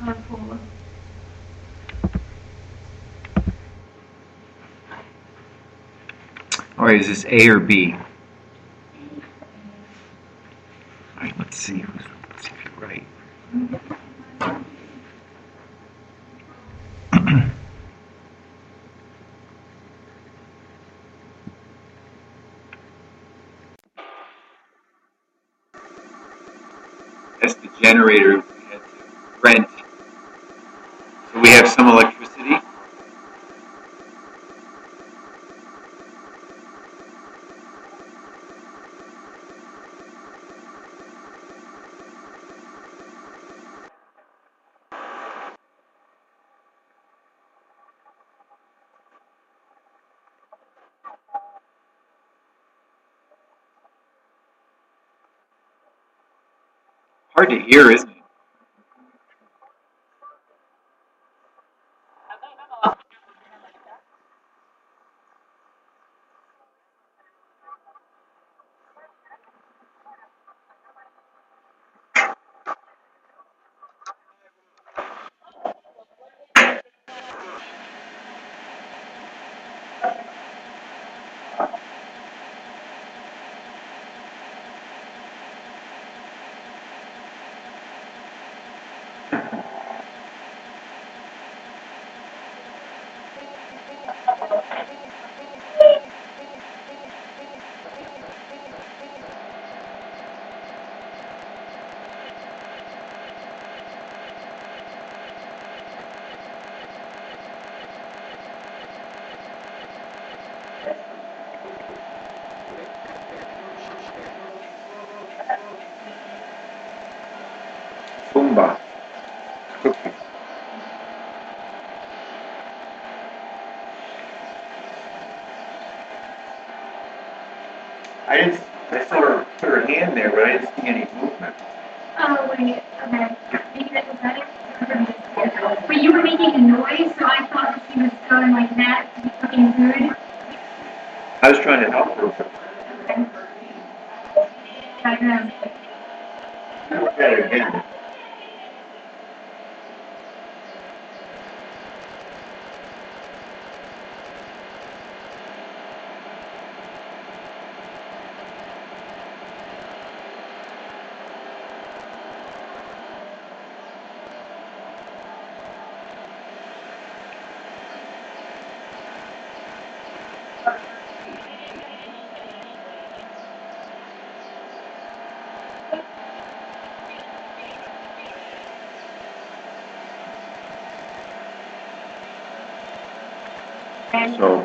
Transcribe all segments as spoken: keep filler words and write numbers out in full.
Carpool. All right, is this A or B? All right, let's see who's let's see if you're right. That's the generator we had to rent. So we have some electricity. Hard to hear, isn't it? Boomba. Cookies. I didn't. I saw her put her hand there, but I didn't see any movement. Oh, wait, okay. Maybe that was better. But you were making a noise, so I thought that she was going like that to be cooking food. I was trying to help her. Okay. I don't know. Look at it again. So.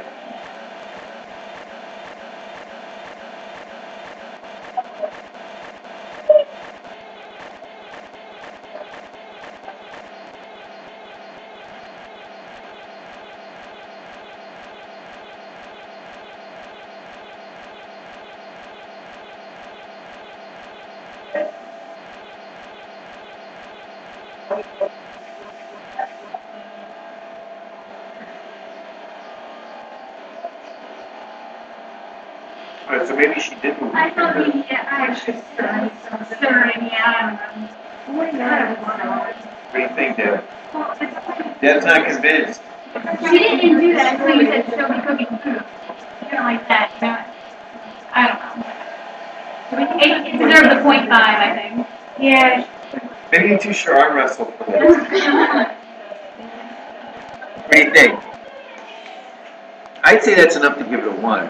All right, so maybe she did move. I thought maybe I should stir, stirring, yeah, I don't know. What do you think, Deb? Deb's not convinced. She didn't do that until you said she'll be cooking food. You don't like that, you know? I don't know. It, it deserves a point five, I think. Yeah. Maybe you two should arm wrestle for that. What do you think? I'd say that's enough to give it a one.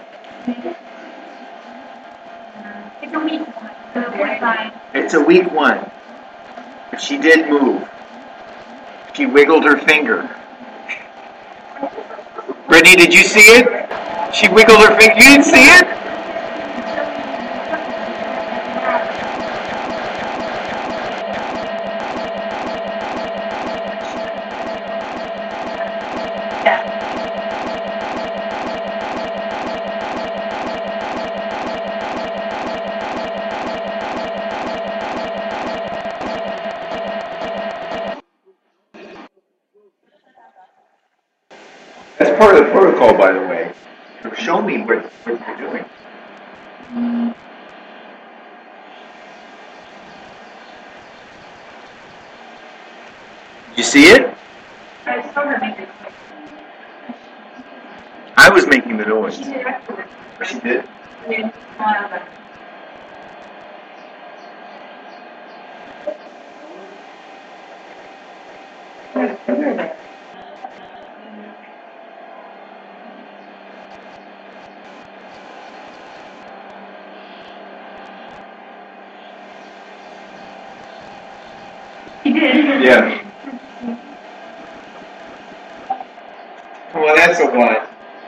It's a weak one, so a point five. It's a weak one. But she did move. She wiggled her finger. Brittany, did you see it? She wiggled her finger. You didn't see it? That's part of the protocol, by the way. So show me what, what you're doing. You see it? I saw her make it. I was making the noise. She did excellent. She did? Yeah. Uh, He did. Yeah. Come on, that's a one.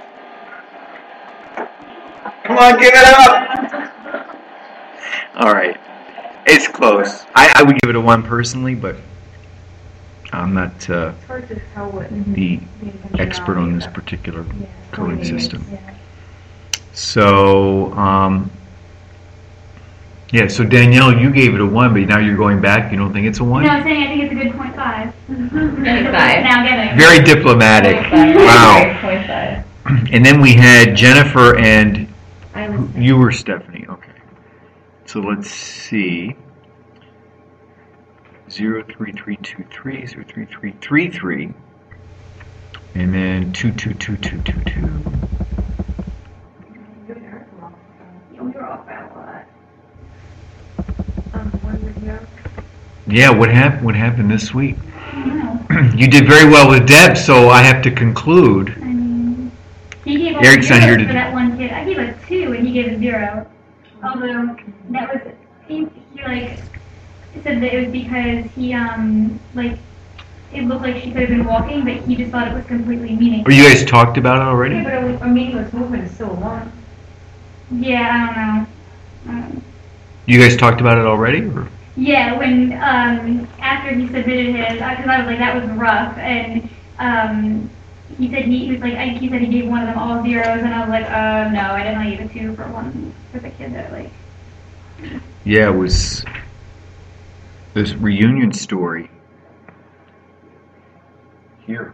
Come on, give it up! Alright. It's close. I, I would give it a one personally, but I'm not uh, It's hard to tell what the the expert on this intentionality particular of that. coding Yeah. system. Yeah. So, um, yeah, so Danielle, you gave it a one, but now you're going back. You don't think it's a one? No, I'm saying I think it's a good point five. Point five. Now getting. Very diplomatic. Point five. Wow. Point five. And then we had Jennifer and I was you were Stephanie. Okay. So let's see. Zero three three two three zero three three three three, and then two two two two two two. Yeah, we were off by a lot. um, one video. Yeah, what happened? What happened this week? I don't know. You did very well with Deb, so I have to conclude. I mean, he gave all Eric's not zeros here to for do- that one kid. I gave a two and he gave a zero. Although that was he, he like said that it was because he um like it looked like she could have been walking, but he just thought it was completely Or meaningless. you guys talked about it already? Yeah, but a, a meaningless movement is still a one. Yeah, I don't know. Um, You guys talked about it already? Or? Yeah, when um after he submitted his, because I was like that was rough, and um he said he, he was like I, he said he gave one of them all zeros, and I was like uh no, I definitely gave a two for one for the kid that like. Yeah, it was this reunion story. Here.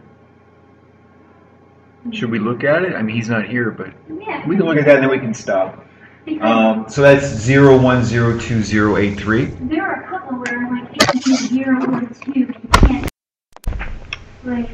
Should we look at it? I mean, he's not here, but Yeah. we can look at that and then we can stop. Because Um, so that's zero one zero two zero eight three. there are a couple where I'm like it can be zero or two, but you can't like.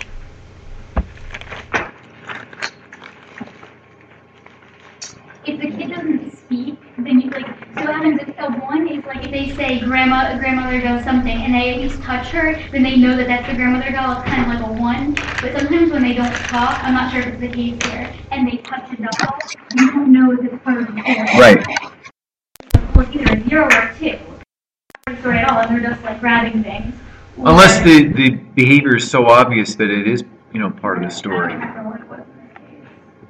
If the kid doesn't speak, then you like. So what happens if a one is like if they say grandma, grandmother does something, and they at least touch her, then they know that that's the grandmother doll. It's kind of like a one. But sometimes when they don't talk, I'm not sure if it's the case here, and they touch a doll, you don't know if it's part of the story. Right. Well, it's either a zero or a two. Not a story at all, and they're just like grabbing things. Or- Unless the, the behavior is so obvious that it is, you know, part of the story. I don't remember what it was in this case.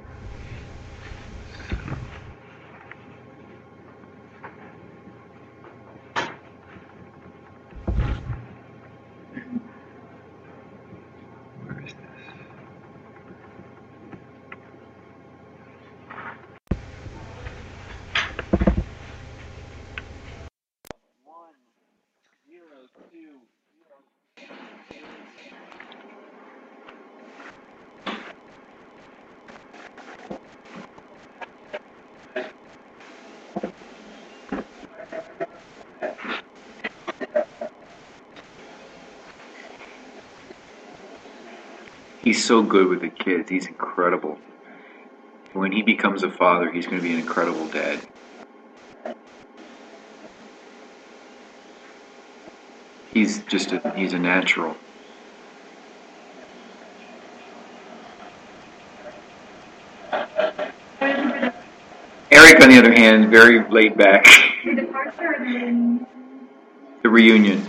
Where is this? He's so good with the kids. He's incredible. When he becomes a father, he's going to be an incredible dad. He's just a, he's a natural. Eric, on the other hand, very laid back. The departure or the The reunion.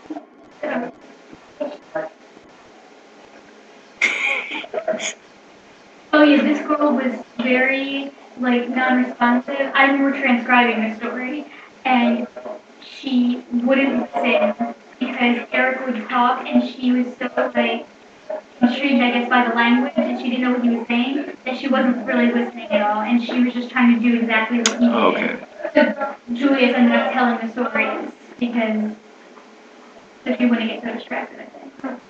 Oh yeah, this girl was very like non-responsive. I remember transcribing the story, and she wouldn't listen because Eric would talk, and she was so like intrigued, I guess, by the language, and she didn't know what he was saying, that she wasn't really listening at all, and she was just trying to do exactly what he did. Okay. So Julius ended up telling the stories because so she wouldn't get so distracted, I think.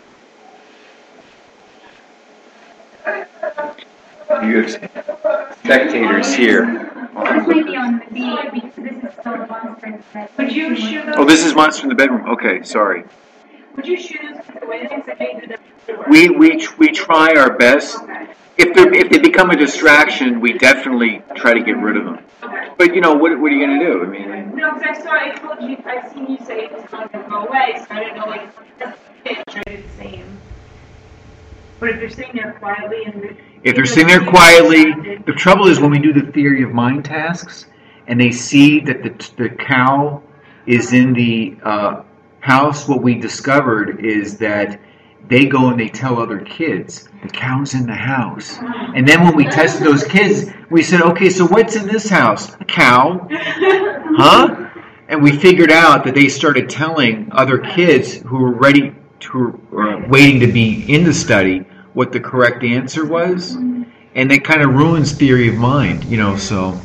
You have spectators here. This might be on the B because this is still the monster. Would you shoot Oh, this is Monster in the Bedroom. Okay, sorry. Would you choose the way things that they do that? We we we try our best. If they if they become a distraction, we definitely try to get rid of them. But you know, what what are you going to do? I mean, No, because I saw, I told you, I've seen you say it's not going to go away, so I didn't know, like, it's try to do the same. But if they're sitting there quietly and if they're sitting there quietly, the trouble is when we do the theory of mind tasks, and they see that the the cow is in the uh, house. What we discovered is that they go and they tell other kids, the cow's in the house. And then when we tested those kids, we said, okay, so what's in this house? A cow. Huh? And we figured out that they started telling other kids who were ready to, or waiting to be in the study, what the correct answer was. And that kind of ruins theory of mind, you know, so.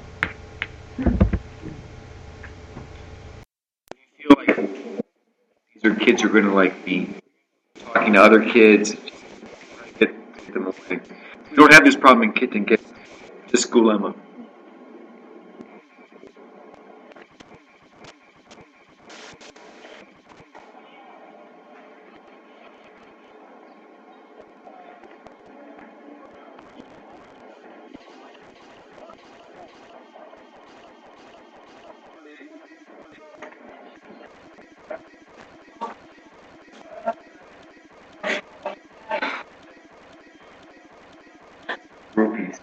I feel like these are kids are going to like be talking to other kids, get them away. We don't have this problem in Kitten Kit, just School Emma. Groupies.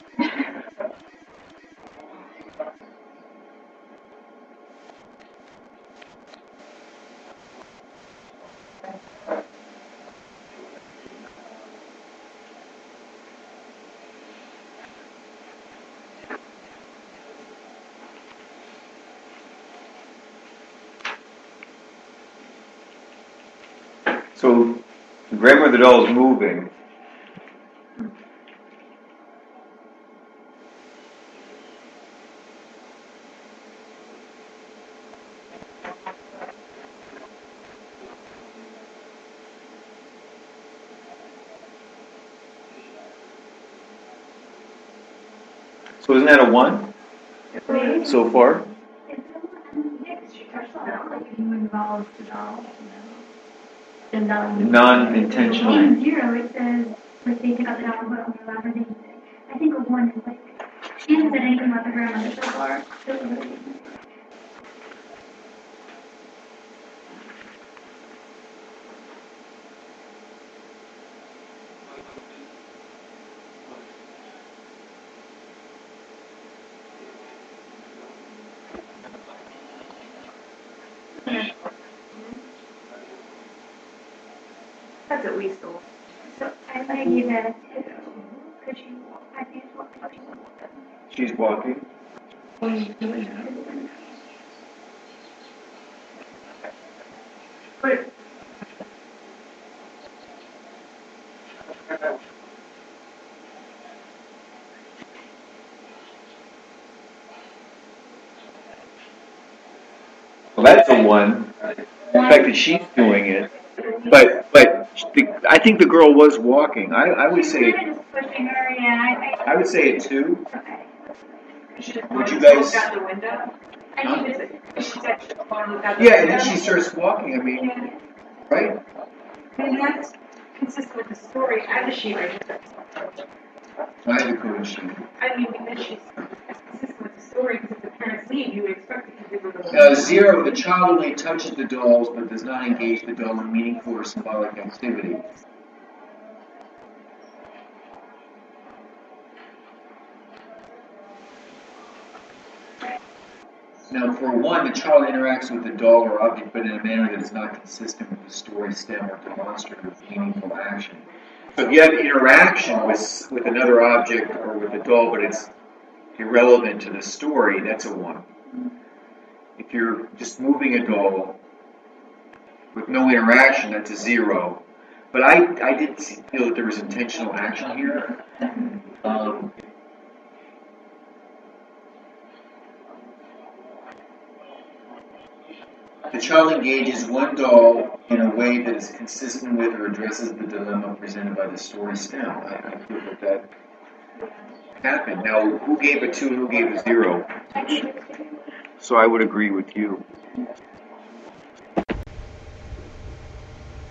So, the grandmother doll is moving. So isn't that a one so far? Involves the doll, you know. Non-intentional. In zero, it says, like, they pick up the doll and put it on their lap or anything. I think a one is like, she hasn't said anything about the grandmother so far. So it was really- That's at least a one. So I might give that a two. Because she, I think it's what she's She's walking. But Well, that's a one. The fact that she's doing it. But but the, I think the girl was walking. I, I would She's say kind of just pushing her, yeah. I, I would say a two. I, okay. Would you guys? Look out the window? I Huh? think it's, She's actually going to look out the Yeah, window. and then she starts walking. I mean, yeah. right? I mean, that's consistent with the story. I have the sheet right here. I have a code sheet. I mean, because she's that's consistent with the story, because if the parents leave, you would expect it to do with Now, zero, the child only touches the dolls but does not engage the doll in meaningful or symbolic activity. Now, for one, the child interacts with the doll or object, but in a manner that is not consistent with the story stem or demonstrative of meaningful action. So if you have interaction with, with another object or with a doll, but it's irrelevant to the story, that's a one. If you're just moving a doll with no interaction, that's a zero. But I, I did feel that there was intentional action here. Um, the child engages one doll in a way that is consistent with or addresses the dilemma presented by the story stem. I, I feel that that happened. Now, who gave a two and who gave a zero? So I would agree with you.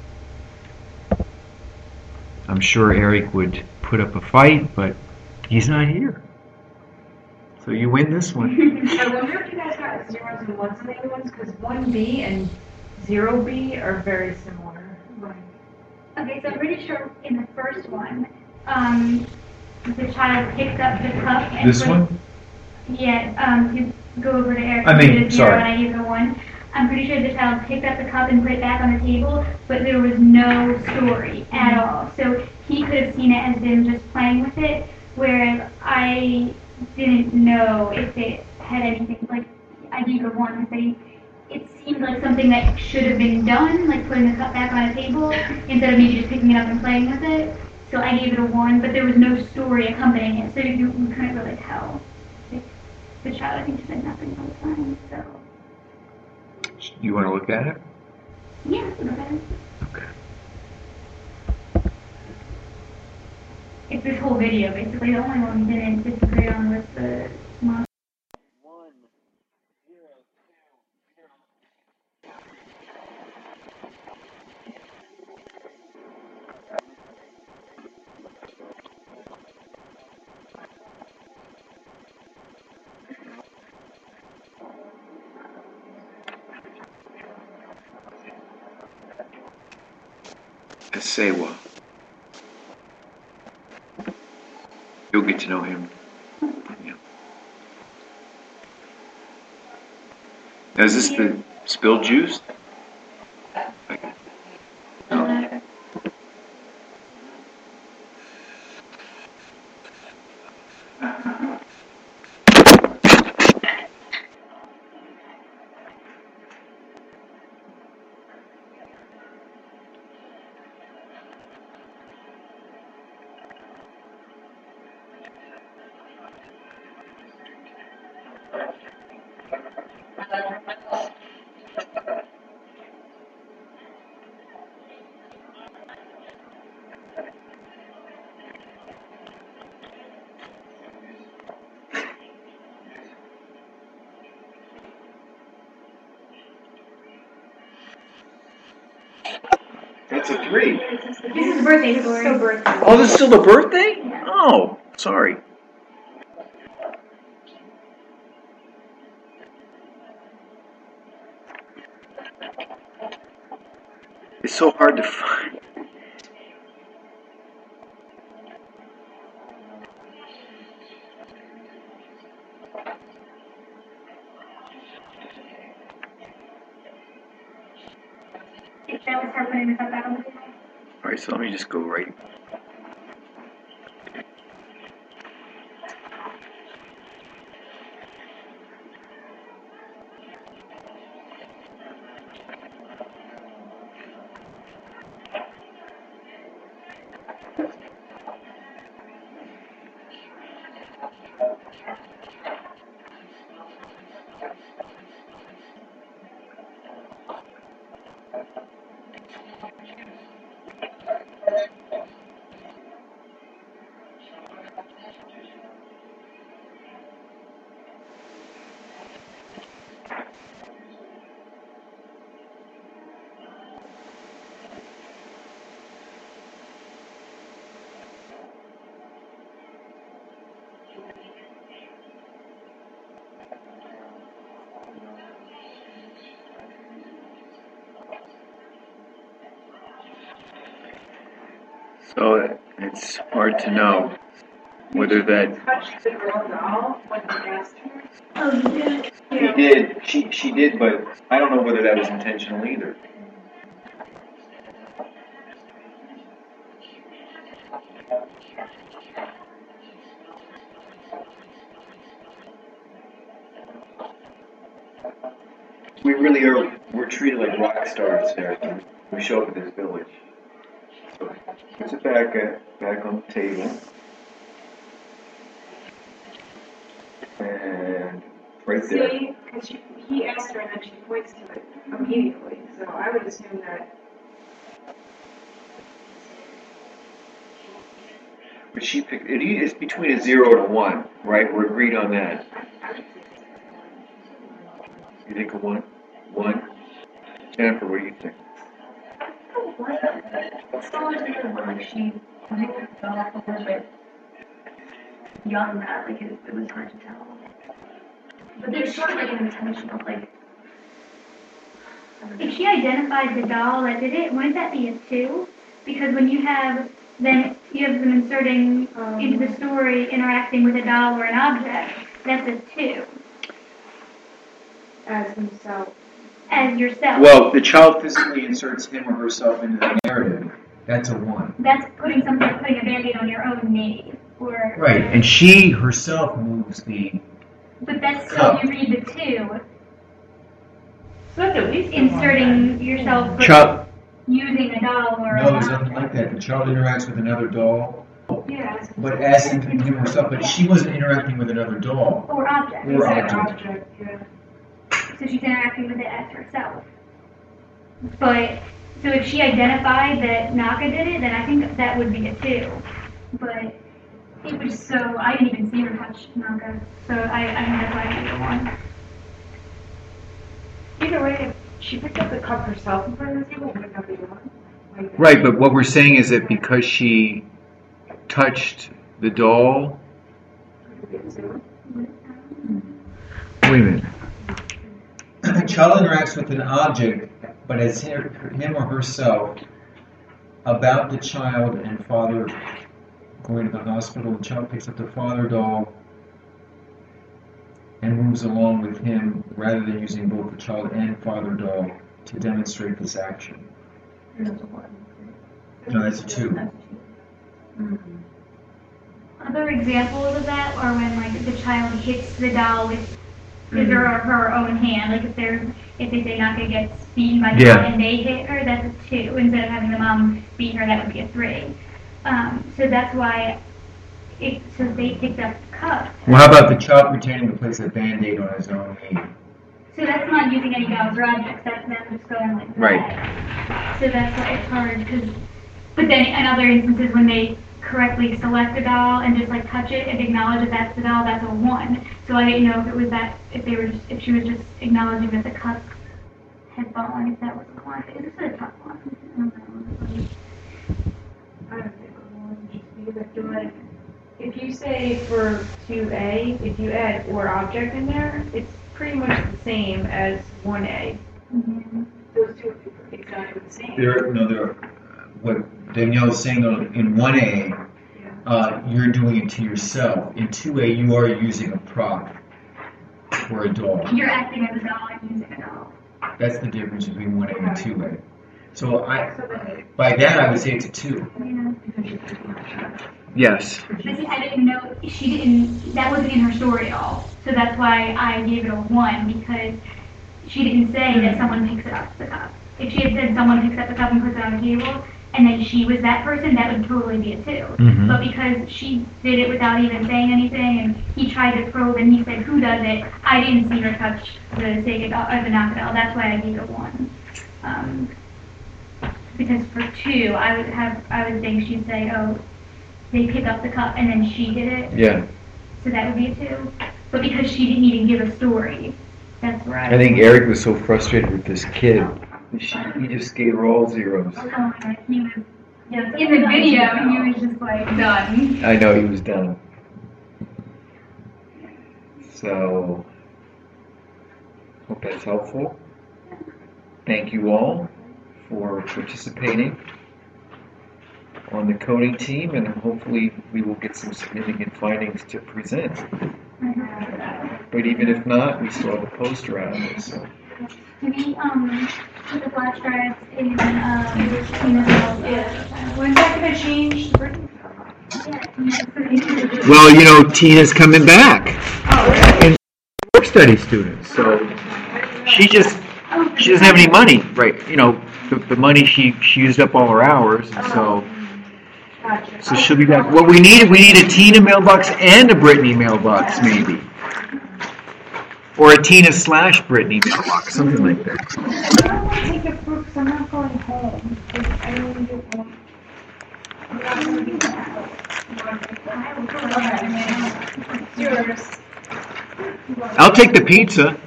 I'm sure Eric would put up a fight, but he's not here. So you win this one. I wonder if you guys got zeros and ones in the other ones, because one B and zero B are very similar. Right. Okay, so I'm pretty sure in the first one, um, the child picked up the cup and This put, one? Yeah, um, you go over to Eric. I and mean, put a zero sorry. And I gave it a one. I'm pretty sure the child picked up the cup and put it back on the table, but there was no story at all. So he could have seen it as them just playing with it, whereas I didn't know if it had anything, like, I gave it a one. They, it seemed like something that should have been done, like putting the cup back on a table, instead of maybe just picking it up and playing with it. So I gave it a one, but there was no story accompanying it, so you, you couldn't really tell. Like, the child, I think, just said nothing all the time, so. You want to look at it? Yeah, okay. Okay. It's this whole video, basically. The only one we didn't disagree on was the mom. Asewa. You'll get to know him. Yeah. Now, is this the spilled juice? Okay. Uh, That's a three. This is a birthday story. So birthday. Oh, this is still the birthday? Oh, sorry. It's so hard to find. Shall we start putting the cup back on the table? All right, so let me just go right. So it's hard to know whether that. Touched the girl doll when he asked her. Oh, you did? He did. She she did, but I don't know whether that was intentional either. We really are. We're treated like rock stars there. We show up at this village. So puts it back at, back on the table, and right there. See, because he asked her and then she points to it immediately. So I would assume that. But she picked. It is between a zero and a one, right? We're agreed on that. I would say You think a one? One. Jennifer, what do you think? It's still a good one. She I think it's all a little bit beyond that, like it, it was hard to tell. But there's sort of like an intentional, like, If she identified the doll that did it, wouldn't that be a two? Because when you have, then you have them inserting um, into the story, interacting with a doll or an object, that's a two, As himself. as yourself. Well, the child physically inserts him or herself into the narrative. That's a one. That's putting something, putting a Band-Aid on your own knee, or. Right, and she herself moves the. But that's still, you read the two, So that's at least inserting yourself, but Child. using a doll or No, a there's nothing like that. The child interacts with another doll, Yeah. but as in him herself. But she wasn't interacting with another doll. or object. Or It's an object. object, yeah. So she's interacting with it as herself. But, so if she identified that Naka did it, then I think that would be a two. But it was so, I didn't even see her touch Naka, so I, I think that's why I gave it a one. Either way, if she picked up the cup herself in front of the table, would not be one. Like, Right, but what we're saying is that because she touched the doll. Wait a minute. The child interacts with an object, but as him him or herself, about the child and father going to the hospital. The child picks up the father doll and moves along with him rather than using both the child and father doll to demonstrate this action. No, that's a two. Other examples of that are when like the child hits the doll with his or her own hand. Like if they're if they say Naka gets beaten by the Yeah. doll and they hit her, that's a two. Instead of having the mom beat her, that would be a three. Um, so that's why it so they picked up the cup. Well, how about the child pretending to place a Band-Aid on his own knee? So that's not using any dolls or objects. That's them just going like that. Right. So that's why it's hard because. But then in other instances when they correctly select a doll and just like touch it and acknowledge that that's the doll, that's a one. So I didn't know if it was that, if they were just, if she was just acknowledging that the cup had fallen, if that was a one. This is a tough one. I don't know. I don't think it would just be like doing, if you say for two A, if you add or object in there, it's pretty much the same as one A. Mm-hmm. those two are exactly the same. There, no, there. What Danielle is saying though, in one A, uh, you're doing it to yourself. In two A, you are using a prop or a doll. You're acting as a doll and using a doll. That's the difference between one A and two A. So I, by that, I would say it's a two. Yeah. Yes. But see, I didn't know, she didn't, that wasn't in her story at all. So that's why I gave it a one, because she didn't say that someone picks it up the cup. If she had said someone picks up the cup and puts it on the table, and then she was that person, that would totally be a two. Mhm. But because she did it without even saying anything, and he tried to probe, and he said, who does it? I didn't see her touch the Sega doll, or the Naka doll. That's why I gave it a one. Um, because for two, I would have, I would think she'd say, oh, they pick up the cup, and then she did it. Yeah. So that would be a two. But because she didn't even give a story, that's where I. I think Eric was so frustrated with this kid. She, he just gave her all zeros. Oh, he was, yes, in the video, he was just like done. I know he was done. So, hope that's helpful. Thank you all for participating on the coding team, and hopefully we will get some significant findings to present. But even if not, we still have a poster out of it. So. Do we, um, put the flash drives in, um, Tina's yeah. When's that gonna change? Well, you know, Tina's coming back. Oh, really? And work study student, so she just she doesn't have any money, right? You know, the, the money she she used up all her hours, and so Gotcha. so she'll be back. What we need we need a Tina mailbox and a Brittany mailbox, maybe, or a Tina slash Brittany mailbox, something like that. I don't want to take a fruit because I'm not going home. I don't want to get home. I'm not going to be home. It's yours. I'll take the pizza.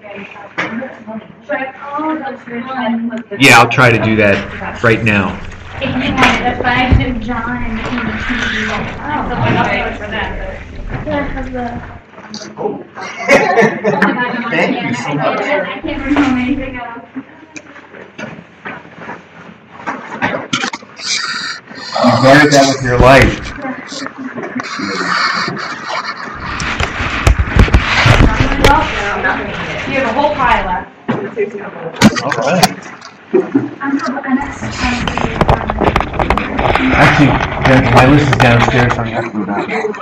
But all those one. Yeah, I'll try to do that right now. If you want it, that's fine. I just did John and Amy. Oh, So I'm not paying for that. Yeah, I have the. Thank you so much. I can't remember anything else. You guarded that with your life. You have a whole pile left. All right. I'm from M S. Actually, that- my list is downstairs, so I'm going to go down.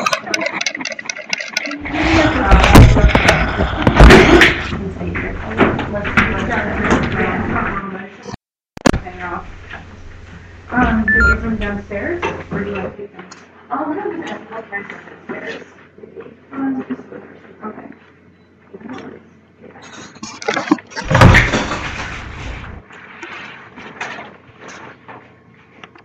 Um, do you get them downstairs, or do you want to keep them? Oh, no, no, no, I'll try some upstairs. Um, okay.